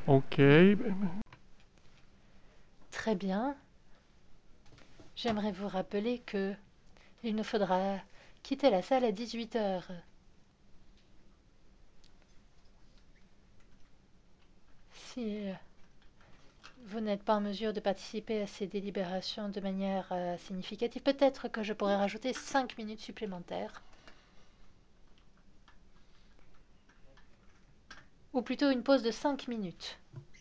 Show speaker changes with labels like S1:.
S1: Ok.
S2: Très bien. J'aimerais vous rappeler que il nous faudra quitter la salle à 18 heures. Si vous n'êtes pas en mesure de participer à ces délibérations de manière significative, peut-être que je pourrais rajouter 5 minutes supplémentaires. Ou plutôt une pause de 5 minutes.